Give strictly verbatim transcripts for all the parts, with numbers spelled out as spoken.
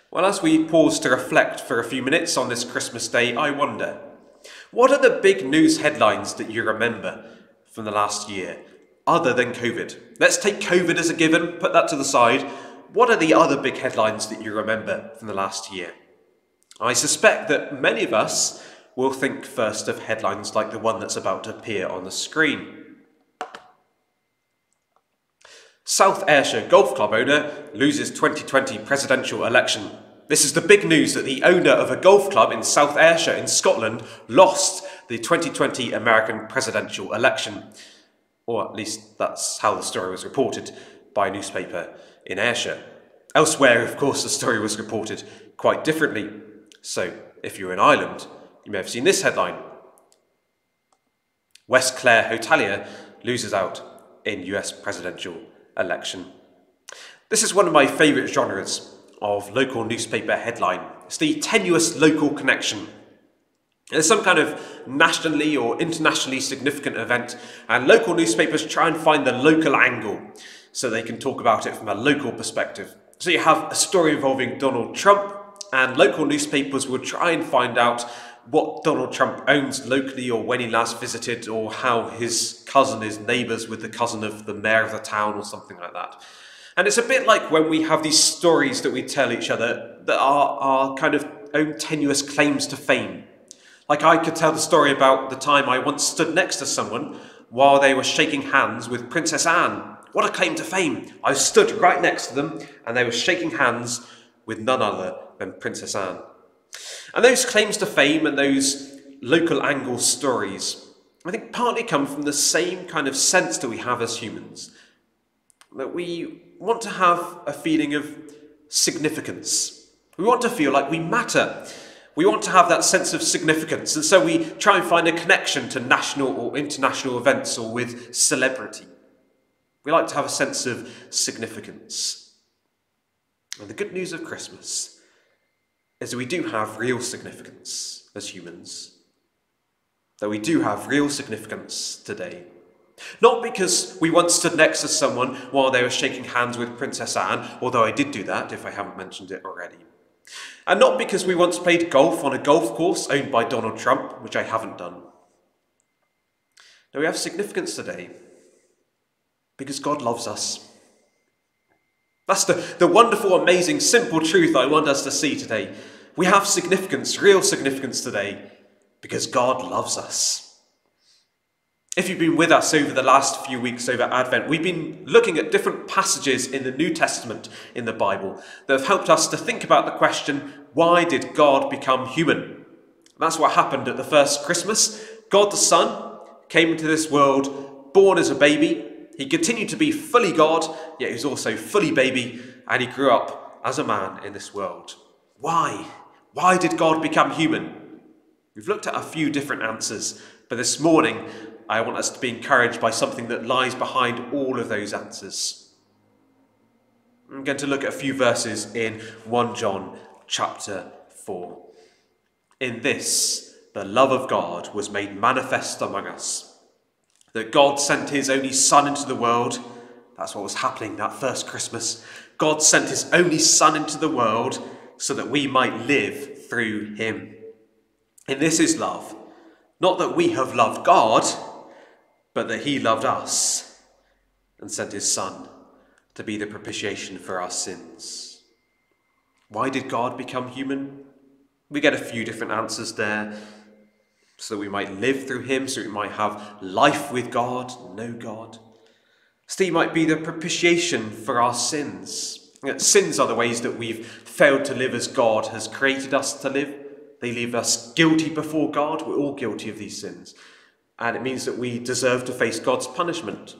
Well, as we pause to reflect for a few minutes on this Christmas day, I wonder, what are the big news headlines that you remember from the last year, other than COVID? Let's take COVID as a given, put that to the side. What are the other big headlines that you remember from the last year? I suspect that many of us will think first of headlines like the one that's about to appear on the screen. South Ayrshire Golf Club owner loses twenty twenty presidential election. This is the big news, that the owner of a golf club in South Ayrshire in Scotland lost the twenty twenty American presidential election. Or at least that's how the story was reported by a newspaper in Ayrshire. Elsewhere, of course, the story was reported quite differently. So, if you're in Ireland, you may have seen this headline. West Clare Hotelier loses out in U S presidential election. This is one of my favourite genres of local newspaper headline. It's the tenuous local connection. There's some kind of nationally or internationally significant event, and local newspapers try and find the local angle so they can talk about it from a local perspective. So you have a story involving Donald Trump, and local newspapers will try and find out what Donald Trump owns locally, or when he last visited, or how his cousin is neighbours with the cousin of the mayor of the town, or something like that. And it's a bit like when we have these stories that we tell each other that are our kind of own tenuous claims to fame. Like I could tell the story about the time I once stood next to someone while they were shaking hands with Princess Anne. What a claim to fame. I stood right next to them and they were shaking hands with none other than Princess Anne. And those claims to fame and those local angle stories, I think partly come from the same kind of sense that we have as humans. That we want to have a feeling of significance. We want to feel like we matter. We want to have that sense of significance. And so we try and find a connection to national or international events or with celebrity. We like to have a sense of significance. And the good news of Christmas is that we do have real significance as humans. That we do have real significance today. Not because we once stood next to someone while they were shaking hands with Princess Anne, although I did do that if I haven't mentioned it already. And not because we once played golf on a golf course owned by Donald Trump, which I haven't done. No, we have significance today because God loves us. That's the, the wonderful, amazing, simple truth I want us to see today. We have significance, real significance today, because God loves us. If you've been with us over the last few weeks over Advent, we've been looking at different passages in the New Testament in the Bible that have helped us to think about the question, why did God become human? That's what happened at the first Christmas. God the Son came into this world, born as a baby. He continued to be fully God, yet he was also fully baby, and he grew up as a man in this world. Why? Why did God become human? We've looked at a few different answers, but this morning I want us to be encouraged by something that lies behind all of those answers. I'm going to look at a few verses in First John chapter four. In this, the love of God was made manifest among us, that God sent his only Son into the world. That's what was happening that first Christmas. God sent his only Son into the world so that we might live through him. And this is love. Not that we have loved God, but that he loved us and sent his Son to be the propitiation for our sins. Why did God become human? We get a few different answers there. So that we might live through him, so we might have life with God, know God. So he might be the propitiation for our sins. Sins are the ways that we've failed to live as God has created us to live. They leave us guilty before God. We're all guilty of these sins. And it means that we deserve to face God's punishment.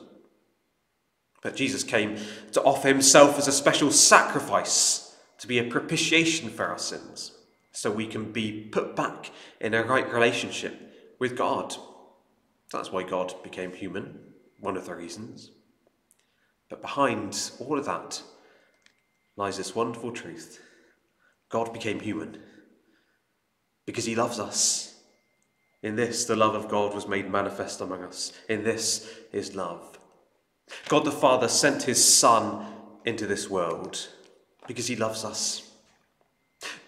But Jesus came to offer himself as a special sacrifice to be a propitiation for our sins, so we can be put back in a right relationship with God. That's why God became human, one of the reasons. But behind all of that lies this wonderful truth. God became human because he loves us. In this, the love of God was made manifest among us. In this is love. God the Father sent his Son into this world because he loves us.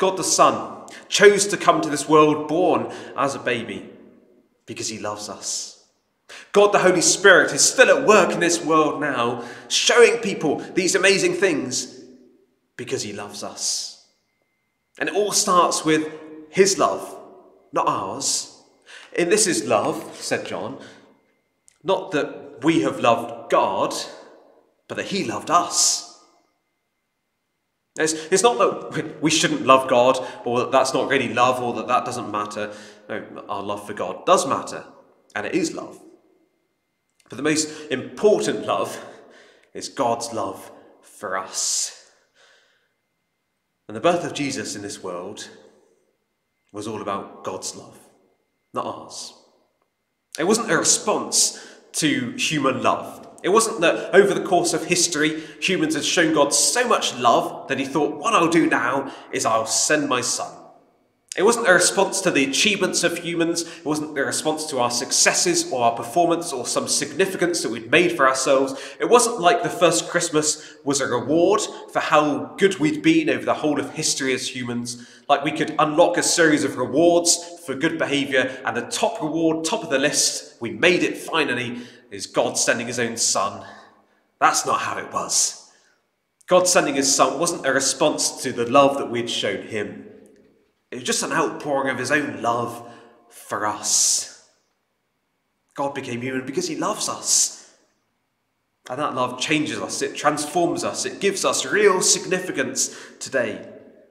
God the Son chose to come to this world born as a baby because he loves us. God the Holy Spirit is still at work in this world now, showing people these amazing things because he loves us. And it all starts with his love, not ours. And this is love, said John, not that we have loved God, but that he loved us. It's, it's not that we shouldn't love God, or that that's not really love, or that that doesn't matter. No, our love for God does matter, and it is love. But the most important love is God's love for us. And the birth of Jesus in this world was all about God's love, not ours. It wasn't a response to human love. It wasn't that over the course of history, humans had shown God so much love that he thought, what I'll do now is I'll send my son. It wasn't a response to the achievements of humans. It wasn't a response to our successes or our performance or some significance that we'd made for ourselves. It wasn't like the first Christmas was a reward for how good we'd been over the whole of history as humans. Like we could unlock a series of rewards for good behaviour, and the top reward, top of the list, we made it finally, is God sending his own son. That's not how it was. God sending his son wasn't a response to the love that we'd shown him. It was just an outpouring of his own love for us. God became human because he loves us. And that love changes us, it transforms us, it gives us real significance today.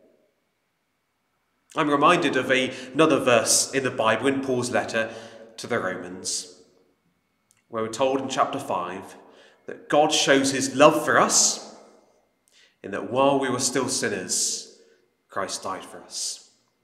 I'm reminded of a, another verse in the Bible, in Paul's letter to the Romans, where we're told in chapter five that God shows his love for us in that while we were still sinners, Christ died for us.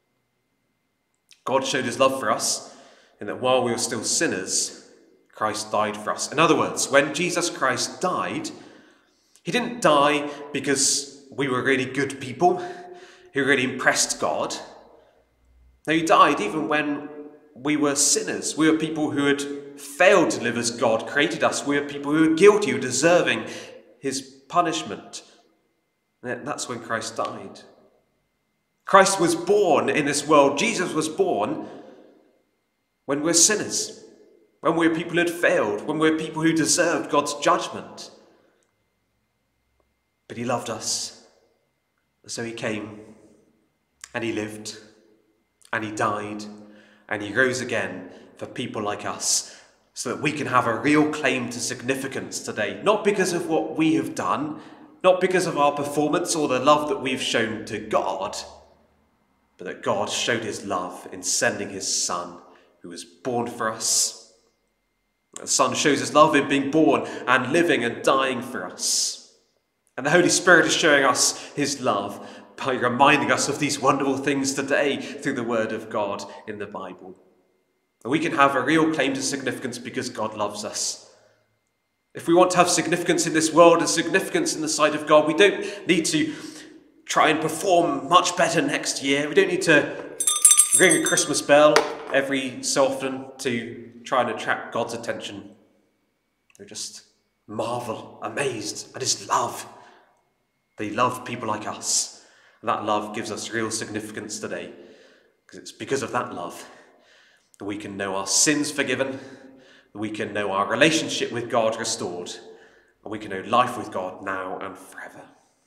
God showed his love for us in that while we were still sinners, Christ died for us. In other words, when Jesus Christ died, he didn't die because we were really good people who really impressed God. No, he died even when we were sinners. We were people who had failed to live as God created us. We were people who were guilty, who were deserving his punishment. And that's when Christ died. Christ was born in this world. Jesus was born when we're sinners, when we're people who had failed, when we're people who deserved God's judgment. But he loved us. So he came and he lived and he died and he rose again for people like us so that we can have a real claim to significance today. Not because of what we have done, not because of our performance or the love that we've shown to God, but that God showed his love in sending his son who was born for us. The Son shows his love in being born and living and dying for us. And the Holy Spirit is showing us his love by reminding us of these wonderful things today through the word of God in the Bible. And we can have a real claim to significance because God loves us. If we want to have significance in this world and significance in the sight of God, we don't need to try and perform much better next year. We don't need to ring a Christmas bell every so often to try and attract God's attention. We just marvel, amazed at his love. That he loved people like us. And that love gives us real significance today. Because it's because of that love that we can know our sins forgiven, that we can know our relationship with God restored, and we can know life with God now and forever.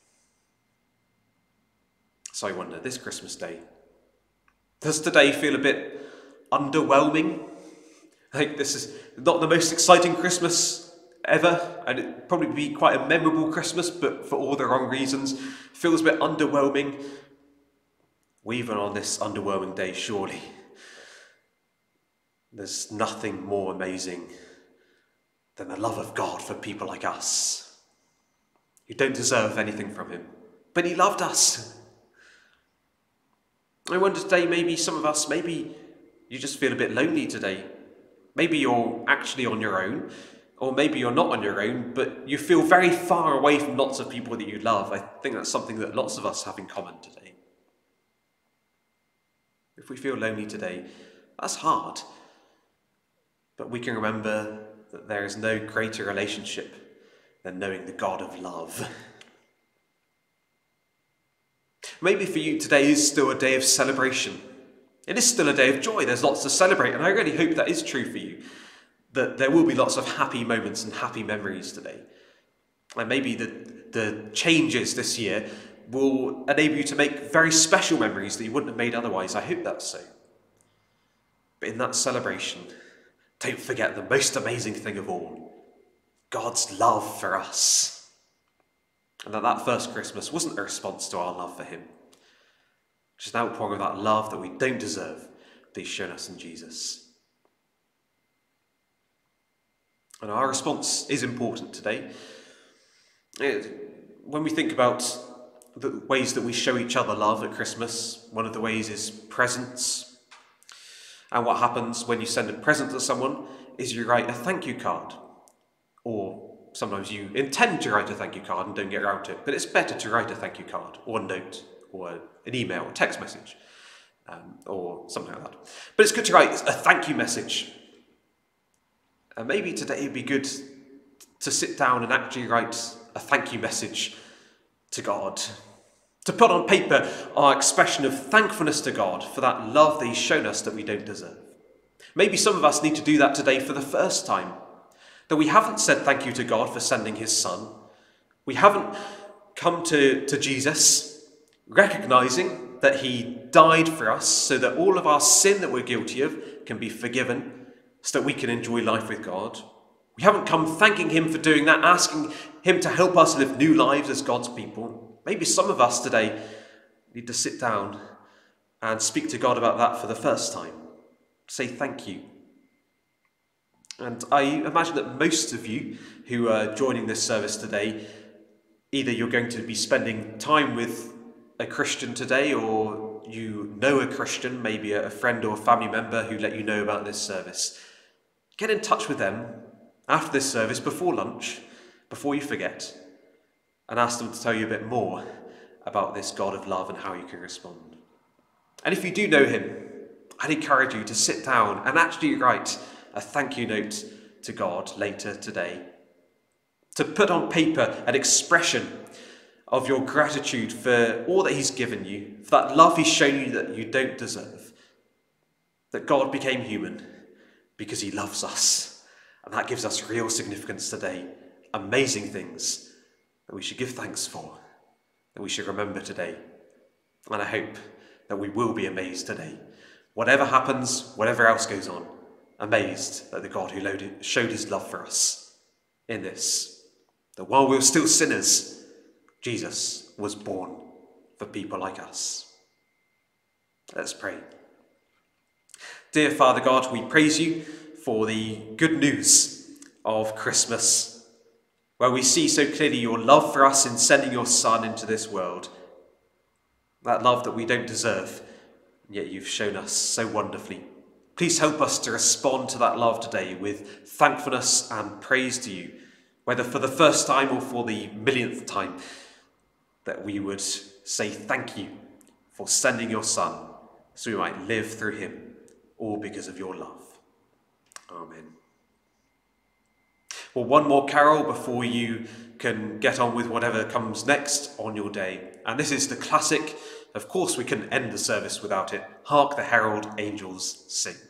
So I wonder, this Christmas day, does today feel a bit underwhelming? I think this is not the most exciting Christmas ever, and it'd probably be quite a memorable Christmas, but for all the wrong reasons. Feels a bit underwhelming. Well, even on this underwhelming day, surely there's nothing more amazing than the love of God for people like us, who don't deserve anything from him, but he loved us. I wonder today, maybe some of us, maybe you just feel a bit lonely today. Maybe you're actually on your own, or maybe you're not on your own, but you feel very far away from lots of people that you love. I think that's something that lots of us have in common today. If we feel lonely today, that's hard. But we can remember that there is no greater relationship than knowing the God of love. Maybe for you today is still a day of celebration. It is still a day of joy. There's lots to celebrate, and I really hope that is true for you, that there will be lots of happy moments and happy memories today. And maybe the, the changes this year will enable you to make very special memories that you wouldn't have made otherwise. I hope that's so. But in that celebration, don't forget the most amazing thing of all, God's love for us. And that that first Christmas wasn't a response to our love for him, just an outpouring of that love that we don't deserve, that he's shown us in Jesus. And our response is important today. It, when we think about the ways that we show each other love at Christmas, one of the ways is presents. And what happens when you send a present to someone is you write a thank you card. Or sometimes you intend to write a thank you card and don't get around to it, but it's better to write a thank you card or a note or an email or text message um, or something like that. But it's good to write a thank you message. And maybe today it'd be good to sit down and actually write a thank you message to God. To put on paper our expression of thankfulness to God for that love that he's shown us that we don't deserve. Maybe some of us need to do that today for the first time. That we haven't said thank you to God for sending his son. We haven't come to, to Jesus recognizing that he died for us so that all of our sin that we're guilty of can be forgiven so that we can enjoy life with God. We haven't come thanking him for doing that, asking him to help us live new lives as God's people. Maybe some of us today need to sit down and speak to God about that for the first time. Say thank you. And I imagine that most of you who are joining this service today, either you're going to be spending time with a Christian today, or you know a Christian, maybe a friend or a family member who let you know about this service. Get in touch with them after this service, before lunch, before you forget, and ask them to tell you a bit more about this God of love and how you can respond. And if you do know him, I'd encourage you to sit down and actually write a thank you note to God later today. To put on paper an expression of your gratitude for all that he's given you, for that love he's shown you that you don't deserve. That God became human because he loves us. And that gives us real significance today. Amazing things that we should give thanks for, that we should remember today. And I hope that we will be amazed today. Whatever happens, whatever else goes on, amazed at the God who showed his love for us in this. That while we were still sinners, Jesus was born for people like us. Let's pray. Dear Father God, we praise you for the good news of Christmas, where we see so clearly your love for us in sending your Son into this world. That love that we don't deserve, and yet you've shown us so wonderfully. Please help us to respond to that love today with thankfulness and praise to you, whether for the first time or for the millionth time, that we would say thank you for sending your Son so we might live through him, all because of your love. Amen. Well, one more carol before you can get on with whatever comes next on your day. And this is the classic, of course we couldn't end the service without it, Hark the Herald Angels Sing.